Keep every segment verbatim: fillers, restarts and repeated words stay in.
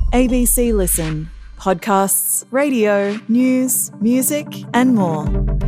A B C Listen. Podcasts, radio, news, music and more.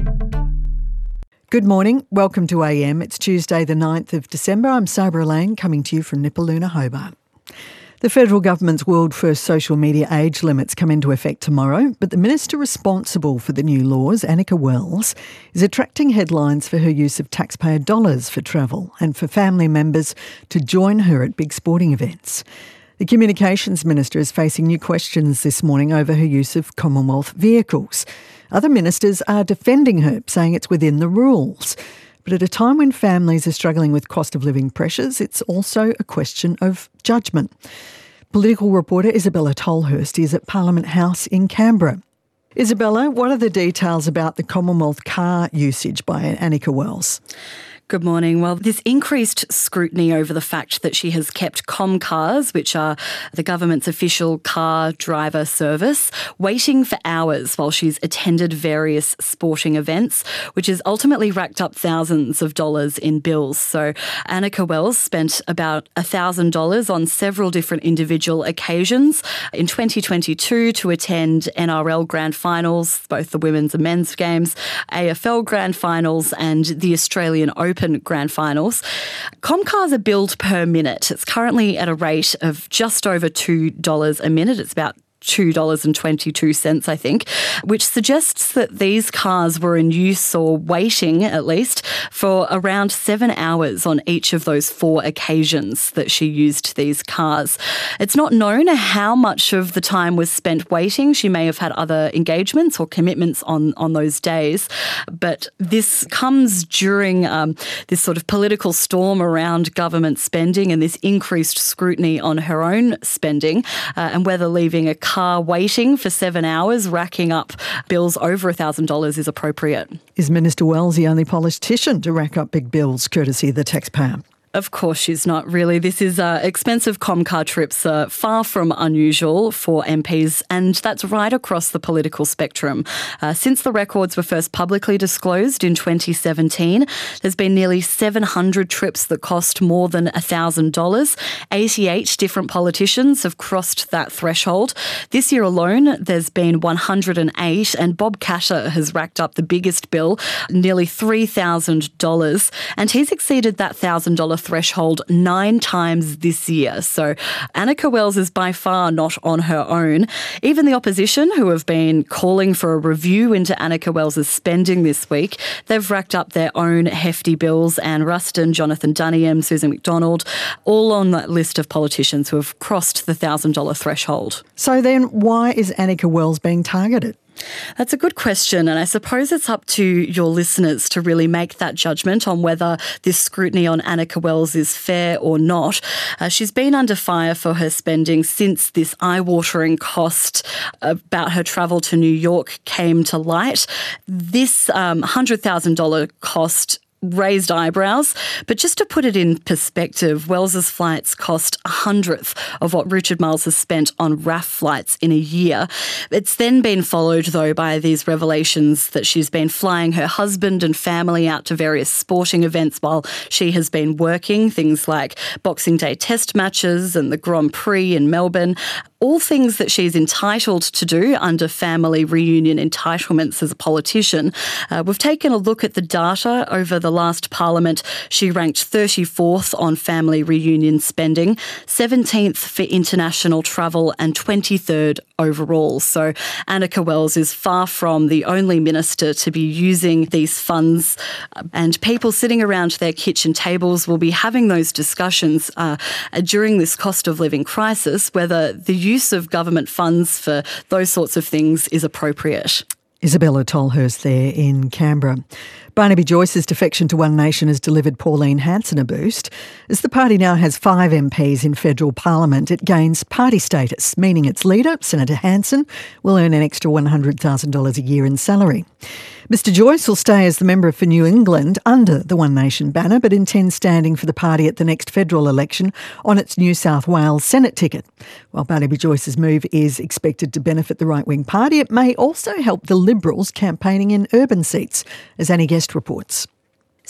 Good morning. Welcome to A M. It's Tuesday the ninth of December. I'm Sabra Lane coming to you from Nipaluna, Hobart. The federal government's world first social media age limits come into effect tomorrow, but the minister responsible for the new laws, Anika Wells, is attracting headlines for her use of taxpayer dollars for travel and for family members to join her at big sporting events. The Communications Minister is facing new questions this morning over her use of Commonwealth vehicles. Other ministers are defending her, saying it's within the rules. But at a time when families are struggling with cost of living pressures, it's also a question of judgment. Political reporter Isabella Tolhurst is at Parliament House in Canberra. Isabella, what are the details about the Commonwealth car usage by Anika Wells? Good morning. Well, this increased scrutiny over the fact that she has kept ComCars, which are the government's official car driver service, waiting for hours while she's attended various sporting events, which has ultimately racked up thousands of dollars in bills. So Anika Wells spent about one thousand dollars on several different individual occasions in twenty twenty-two to attend N R L Grand Finals, both the women's and men's games, A F L Grand Finals and the Australian Open Grand Finals. ComCars are billed per minute. It's currently at a rate of just over two dollars a minute. It's about two dollars and twenty-two cents, I think, which suggests that these cars were in use or waiting, at least, for around seven hours on each of those four occasions that she used these cars. It's not known how much of the time was spent waiting. She may have had other engagements or commitments on, on those days, but this comes during um, this sort of political storm around government spending and this increased scrutiny on her own spending uh, and whether leaving a car waiting for seven hours, racking up bills over one thousand dollars is appropriate. Is Minister Wells the only politician to rack up big bills courtesy of the taxpayer? Of course she's not, really. This is uh, expensive ComCar trips are far from unusual for M Ps, and that's right across the political spectrum. Uh, since the records were first publicly disclosed in twenty seventeen, there's been nearly seven hundred trips that cost more than one thousand dollars. eighty-eight different politicians have crossed that threshold. This year alone, there's been one hundred eight, and Bob Katter has racked up the biggest bill, nearly three thousand dollars, and he's exceeded that one thousand dollars threshold nine times this year. So Anika Wells is by far not on her own. Even the opposition, who have been calling for a review into Anika Wells' spending this week, they've racked up their own hefty bills. Anne Ruston, Jonathan Duniam, Susan McDonald, all on that list of politicians who have crossed the one thousand dollars threshold. So then why is Anika Wells being targeted? That's a good question, and I suppose it's up to your listeners to really make that judgment on whether this scrutiny on Anika Wells is fair or not. Uh, she's been under fire for her spending since this eye-watering cost about her travel to New York came to light. This um, one hundred thousand dollars cost raised eyebrows, but just to put it in perspective, Wells's flights cost a hundredth of what Richard Marles has spent on R A F flights in a year. It's then been followed, though, by these revelations that she's been flying her husband and family out to various sporting events while she has been working, things like Boxing Day test matches and the Grand Prix in Melbourne. All things that she's entitled to do under family reunion entitlements as a politician. Uh, we've taken a look at the data over the last Parliament. She ranked thirty-fourth on family reunion spending, seventeenth for international travel and twenty-third overall. So Anika Wells is far from the only minister to be using these funds, and people sitting around their kitchen tables will be having those discussions uh, during this cost of living crisis, whether the use of government funds for those sorts of things is appropriate. Isabella Tolhurst there in Canberra. Barnaby Joyce's defection to One Nation has delivered Pauline Hanson a boost. As the party now has five M Ps in federal parliament, it gains party status, meaning its leader, Senator Hanson, will earn an extra one hundred thousand dollars a year in salary. Mister Joyce will stay as the member for New England under the One Nation banner, but intends standing for the party at the next federal election on its New South Wales Senate ticket. While Barnaby Joyce's move is expected to benefit the right-wing party, it may also help the Liberals campaigning in urban seats, as Annie Guest reports.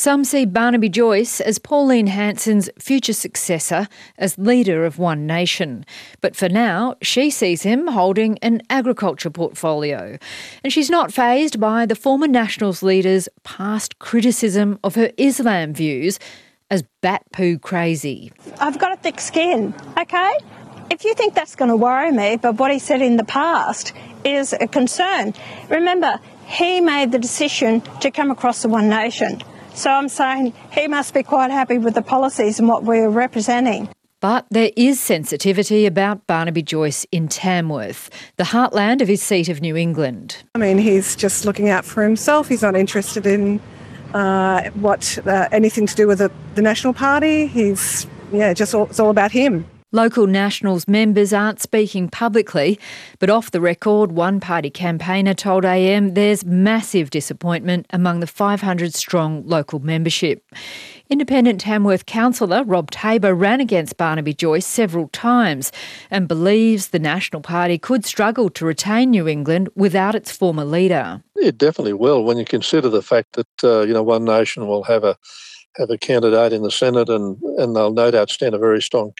Some see Barnaby Joyce as Pauline Hanson's future successor as leader of One Nation. But for now, she sees him holding an agriculture portfolio. And she's not fazed by the former Nationals leader's past criticism of her Islam views as bat poo crazy. I've got a thick skin, okay? If you think that's going to worry me, but what he said in the past is a concern. Remember, he made the decision to come across the One Nation. So I'm saying he must be quite happy with the policies and what we're representing. But there is sensitivity about Barnaby Joyce in Tamworth, the heartland of his seat of New England. I mean, he's just looking out for himself. He's not interested in uh, what uh, anything to do with the, the National Party. He's, yeah, just all, it's all about him. Local Nationals members aren't speaking publicly, but off the record, one party campaigner told A M there's massive disappointment among the five hundred strong local membership. Independent Tamworth councillor Rob Tabor ran against Barnaby Joyce several times and believes the National Party could struggle to retain New England without its former leader. It definitely will, when you consider the fact that uh, you know One Nation will have a have a candidate in the Senate, and, and they'll no doubt stand a very strong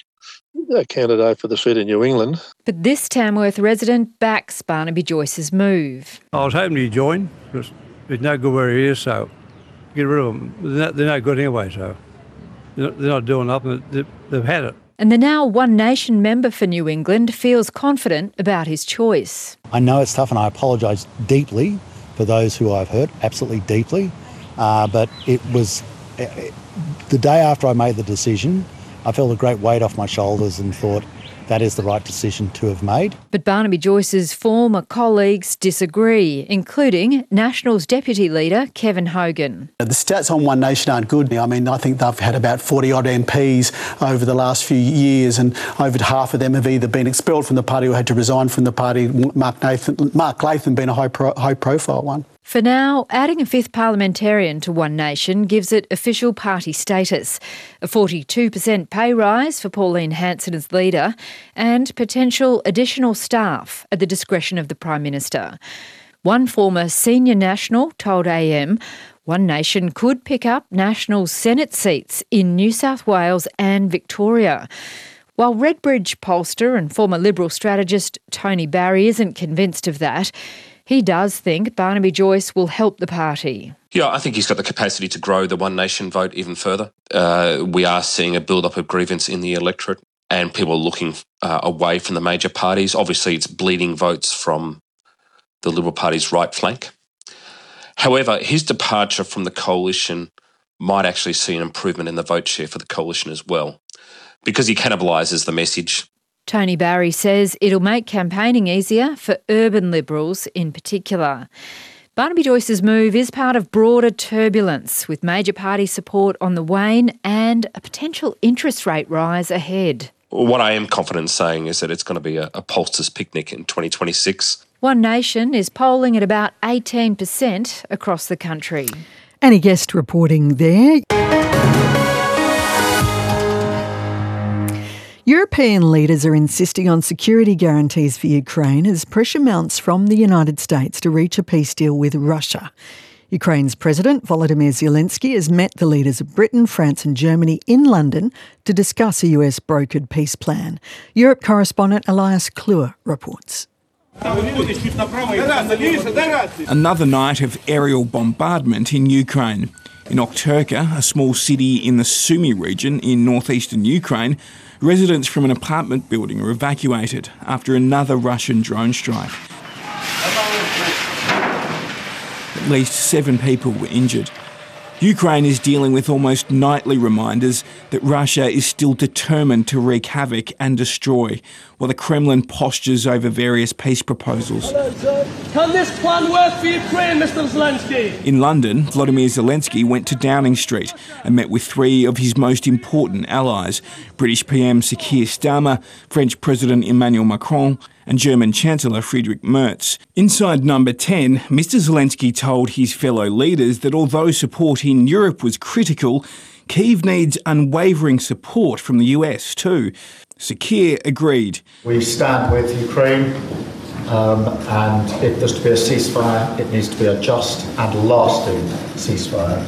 a candidate for the seat in New England. But this Tamworth resident backs Barnaby Joyce's move. I was hoping he'd join, because he's no good where he is, so get rid of them. They're no, they're no good anyway, so they're not, they're not doing nothing. They've, they've had it. And the now One Nation member for New England feels confident about his choice. I know it's tough, and I apologise deeply for those who I've hurt, absolutely deeply. Uh, but it was uh, the day after I made the decision, I felt a great weight off my shoulders and thought that is the right decision to have made. But Barnaby Joyce's former colleagues disagree, including Nationals Deputy Leader Kevin Hogan. The stats on One Nation aren't good. I mean, I think they've had about forty-odd M Ps over the last few years, and over half of them have either been expelled from the party or had to resign from the party, Mark Nathan, Mark Latham being a high pro, high-profile one. For now, adding a fifth parliamentarian to One Nation gives it official party status, a forty-two percent pay rise for Pauline Hanson as leader, and potential additional staff at the discretion of the Prime Minister. One former senior National told A M One Nation could pick up National Senate seats in New South Wales and Victoria. While Redbridge pollster and former Liberal strategist Tony Barry isn't convinced of that, he does think Barnaby Joyce will help the party. Yeah, I think he's got the capacity to grow the One Nation vote even further. Uh, we are seeing a build-up of grievance in the electorate, and people are looking uh, away from the major parties. Obviously, it's bleeding votes from the Liberal Party's right flank. However, his departure from the coalition might actually see an improvement in the vote share for the coalition as well, because he cannibalises the message. Tony Barry says it'll make campaigning easier for urban Liberals in particular. Barnaby Joyce's move is part of broader turbulence, with major party support on the wane and a potential interest rate rise ahead. What I am confident in saying is that it's going to be a, a pollster's picnic in twenty twenty-six. One Nation is polling at about eighteen percent across the country. Annie Guest reporting there. European leaders are insisting on security guarantees for Ukraine as pressure mounts from the United States to reach a peace deal with Russia. Ukraine's President Volodymyr Zelensky has met the leaders of Britain, France and Germany in London to discuss a U S-brokered peace plan. Europe correspondent Elias Kluwer reports. Another night of aerial bombardment in Ukraine. In Okturka, a small city in the Sumy region in northeastern Ukraine, residents from an apartment building are evacuated after another Russian drone strike. At least seven people were injured. Ukraine is dealing with almost nightly reminders that Russia is still determined to wreak havoc and destroy, while the Kremlin postures over various peace proposals. Can this plan work for Ukraine, Mister Zelensky? In London, Volodymyr Zelensky went to Downing Street and met with three of his most important allies, British P M Sir Keir Starmer, French President Emmanuel Macron and German Chancellor Friedrich Merz. Inside number ten, Mister Zelensky told his fellow leaders that although support in Europe was critical, Kyiv needs unwavering support from the U S too. Sir Keir agreed. We stand with Ukraine, um, and if there's to be a ceasefire, it needs to be a just and lasting ceasefire.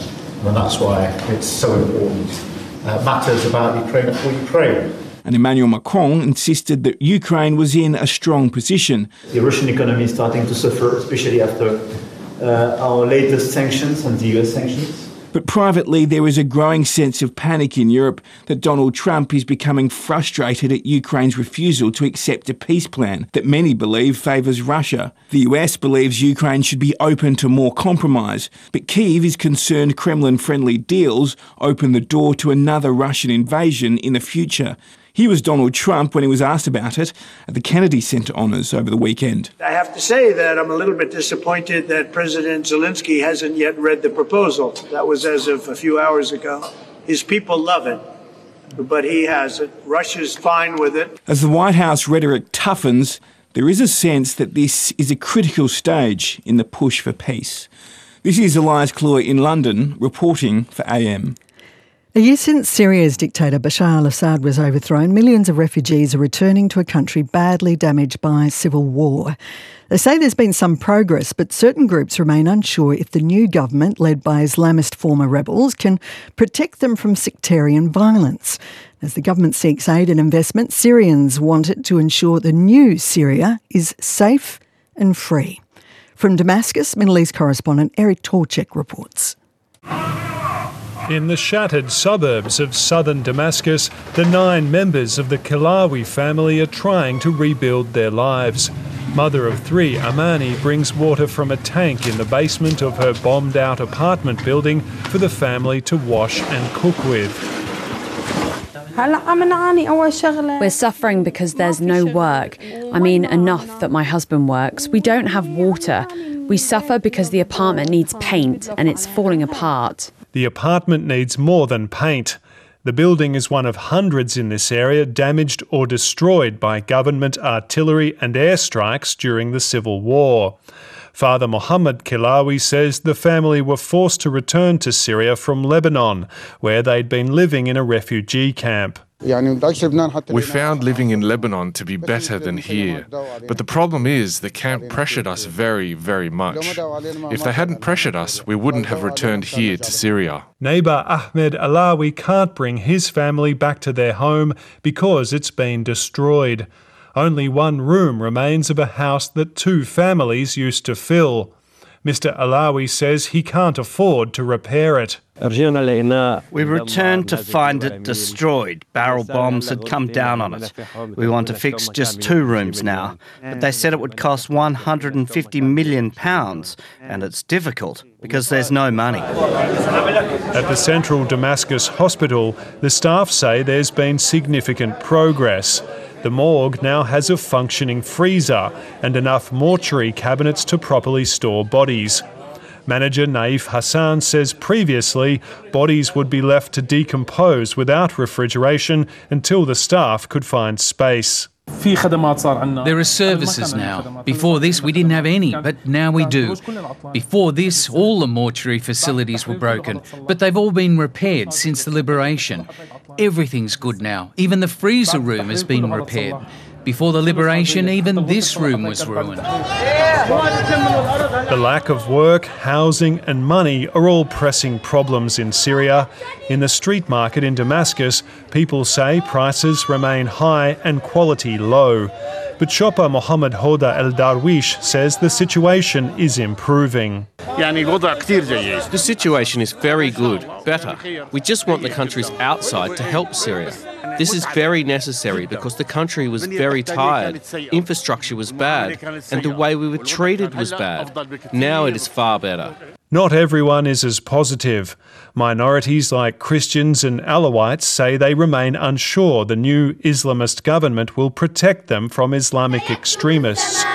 And that's why it's so important. Uh, matters about Ukraine for Ukraine. And Emmanuel Macron insisted that Ukraine was in a strong position. The Russian economy is starting to suffer, especially after uh, our latest sanctions and the U S sanctions. But privately, there is a growing sense of panic in Europe that Donald Trump is becoming frustrated at Ukraine's refusal to accept a peace plan that many believe favours Russia. The U S believes Ukraine should be open to more compromise, but Kyiv is concerned Kremlin-friendly deals open the door to another Russian invasion in the future. Here was Donald Trump when he was asked about it at the Kennedy Center Honours over the weekend. I have to say that I'm a little bit disappointed that President Zelensky hasn't yet read the proposal. That was as of a few hours ago. His people love it, but he hasn't. Russia's fine with it. As the White House rhetoric toughens, there is a sense that this is a critical stage in the push for peace. This is Elias Kluwer in London, reporting for A M. A year since Syria's dictator Bashar al-Assad was overthrown, millions of refugees are returning to a country badly damaged by civil war. They say there's been some progress, but certain groups remain unsure if the new government, led by Islamist former rebels, can protect them from sectarian violence. As the government seeks aid and investment, Syrians want it to ensure the new Syria is safe and free. From Damascus, Middle East correspondent Eric Torchek reports. In the shattered suburbs of southern Damascus, the nine members of the Kilawi family are trying to rebuild their lives. Mother of three, Amani, brings water from a tank in the basement of her bombed-out apartment building for the family to wash and cook with. We're suffering because there's no work. I mean, enough that my husband works. We don't have water. We suffer because the apartment needs paint and it's falling apart. The apartment needs more than paint. The building is one of hundreds in this area damaged or destroyed by government artillery and airstrikes during the civil war. Father Mohammed Kilawi says the family were forced to return to Syria from Lebanon, where they'd been living in a refugee camp. We found living in Lebanon to be better than here, but the problem is the camp pressured us very, very much. If they hadn't pressured us, we wouldn't have returned here to Syria. Neighbour Ahmed Alawi can't bring his family back to their home because it's been destroyed. Only one room remains of a house that two families used to fill. Mister Alawi says he can't afford to repair it. We returned to find it destroyed. Barrel bombs had come down on it. We want to fix just two rooms now, but they said it would cost one hundred fifty million pounds, and it's difficult because there's no money. At the Central Damascus Hospital, the staff say there's been significant progress. The morgue now has a functioning freezer and enough mortuary cabinets to properly store bodies. Manager Naif Hassan says previously bodies would be left to decompose without refrigeration until the staff could find space. There are services now. Before this, we didn't have any, but now we do. Before this, all the mortuary facilities were broken, but they've all been repaired since the liberation. Everything's good now. Even the freezer room has been repaired. Before the liberation, even this room was ruined. The lack of work, housing and money are all pressing problems in Syria. In the street market in Damascus, people say prices remain high and quality low. But shopper Mohammed Hoda El Darwish says the situation is improving. The situation is very good, better. We just want the countries outside to help Syria. This is very necessary because the country was very tired, infrastructure was bad, and the way we were treated was bad. Now it is far better. Not everyone is as positive. Minorities like Christians and Alawites say they remain unsure the new Islamist government will protect them from Islamic extremists.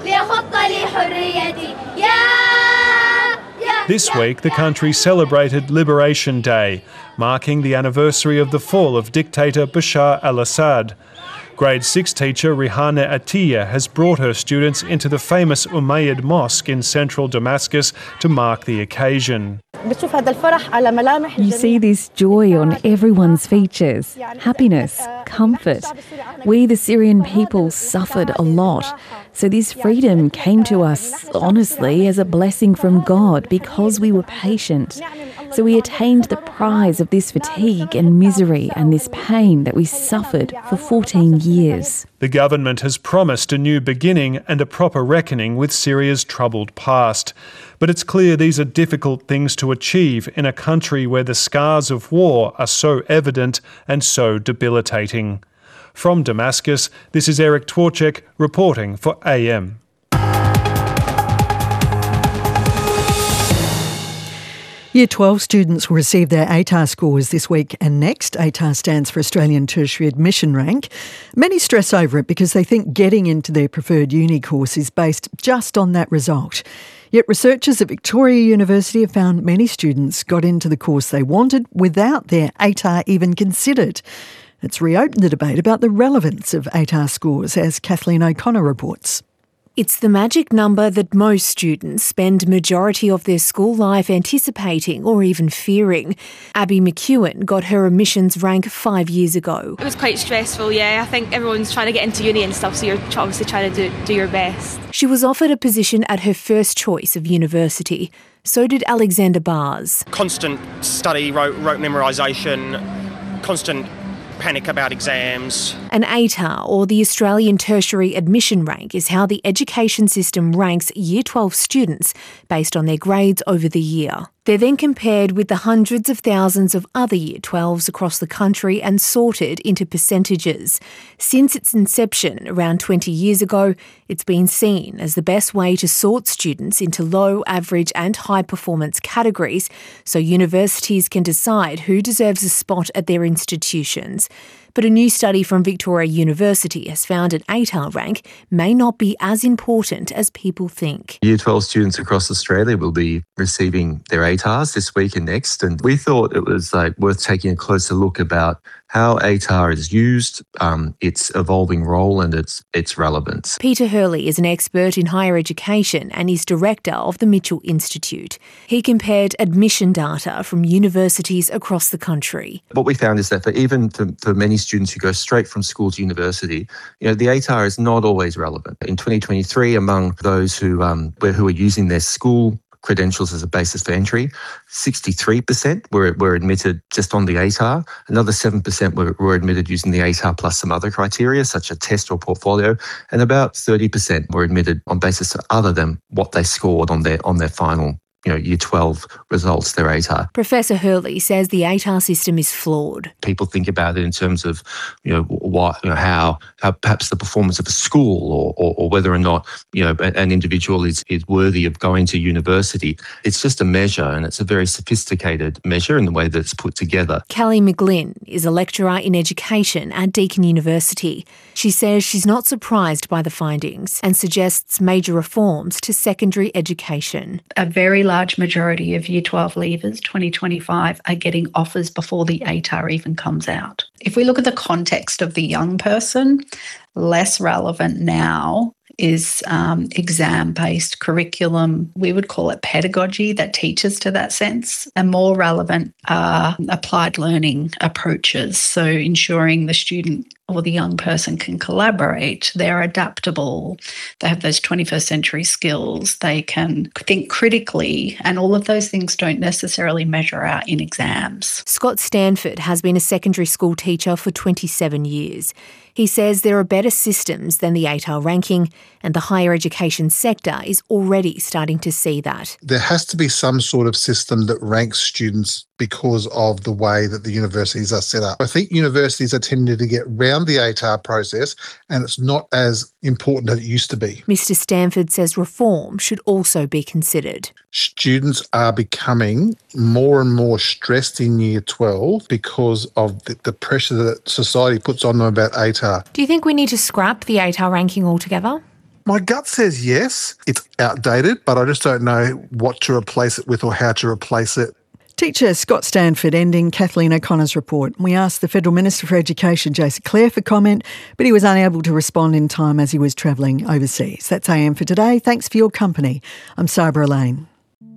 This week, the country celebrated Liberation Day, marking the anniversary of the fall of dictator Bashar al-Assad. Grade six teacher Rihana Atiyah has brought her students into the famous Umayyad Mosque in central Damascus to mark the occasion. You see this joy on everyone's features, happiness, comfort. We, the Syrian people, suffered a lot. So this freedom came to us, honestly, as a blessing from God because we were patient. So we attained the prize of this fatigue and misery and this pain that we suffered for fourteen years. The government has promised a new beginning and a proper reckoning with Syria's troubled past. But it's clear these are difficult things to achieve in a country where the scars of war are so evident and so debilitating. From Damascus, this is Eric Twarchek reporting for A M. Year twelve students will receive their A T A R scores this week and next. A T A R stands for Australian Tertiary Admission Rank. Many stress over it because they think getting into their preferred uni course is based just on that result. Yet researchers at Victoria University have found many students got into the course they wanted without their A T A R even considered. It's reopened the debate about the relevance of A T A R scores, as Kathleen O'Connor reports. It's the magic number that most students spend majority of their school life anticipating or even fearing. Abby McEwen got her admissions rank five years ago. It was quite stressful, yeah. I think everyone's trying to get into uni and stuff, so you're obviously trying to do, do your best. She was offered a position at her first choice of university. So did Alexander Bars. Constant study, rote, rote memorisation, constant panic about exams. An A T A R, or the Australian Tertiary Admission Rank, is how the education system ranks Year twelve students based on their grades over the year. They're then compared with the hundreds of thousands of other Year twelves across the country and sorted into percentages. Since its inception around twenty years ago, it's been seen as the best way to sort students into low, average and high performance categories so universities can decide who deserves a spot at their institutions. But a new study from Victoria University has found an A T A R rank may not be as important as people think. Year twelve students across Australia will be receiving their A T A Rs this week and next, and we thought it was like worth taking a closer look about how A T A R is used, um, its evolving role and its its relevance. Peter Hurley is an expert in higher education and is director of the Mitchell Institute. He compared admission data from universities across the country. What we found is that for even for, for many students who go straight from school to university, you know, the A T A R is not always relevant. In twenty twenty-three, among those who um, who are using their school credentials as a basis for entry, sixty-three percent were, were admitted just on the A T A R. Another seven percent were, were admitted using the A T A R plus some other criteria, such as test or portfolio, and about thirty percent were admitted on basis other than what they scored on their on their final, you know, Year twelve results, their A T A R. Professor Hurley says the A T A R system is flawed. People think about it in terms of, you know, what, you know, how, how perhaps the performance of a school or, or, or whether or not, you know, an individual is, is worthy of going to university. It's just a measure, and it's a very sophisticated measure in the way that it's put together. Callie McGlynn is a lecturer in education at Deakin University. She says she's not surprised by the findings and suggests major reforms to secondary education. A very large majority of Year twelve leavers, twenty twenty-five, are getting offers before the A T A R even comes out. If we look at the context of the young person, less relevant now is um, exam-based curriculum. We would call it pedagogy that teaches to that sense. And more relevant are applied learning approaches, so ensuring the student or the young person can collaborate, they're adaptable, they have those twenty-first century skills, they can think critically, and all of those things don't necessarily measure out in exams. Scott Stanford has been a secondary school teacher for twenty-seven years. He says there are better systems than the A T A R ranking, and the higher education sector is already starting to see that. There has to be some sort of system that ranks students because of the way that the universities are set up. I think universities are tending to get round the A T A R process, and it's not as important as it used to be. Mister Stanford says reform should also be considered. Students are becoming more and more stressed in Year twelve because of the, the pressure that society puts on them about A T A R. Do you think we need to scrap the A T A R ranking altogether? My gut says yes. It's outdated, but I just don't know what to replace it with or how to replace it. Teacher Scott Stanford ending Kathleen O'Connor's report. We asked the Federal Minister for Education, Jason Clare, for comment, but he was unable to respond in time as he was travelling overseas. That's A M for today. Thanks for your company. I'm Sabra Elaine.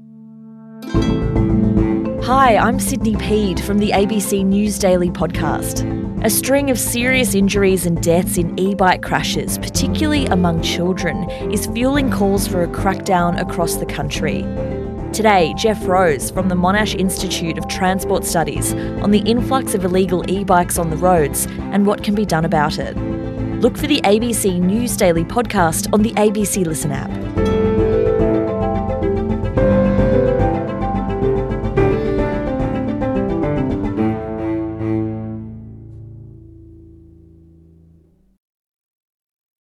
Hi, I'm Sydney Peed from the A B C News Daily podcast. A string of serious injuries and deaths in e-bike crashes, particularly among children, is fueling calls for a crackdown across the country. Today, Jeff Rose from the Monash Institute of Transport Studies on the influx of illegal e-bikes on the roads and what can be done about it. Look for the A B C News Daily podcast on the A B C Listen app.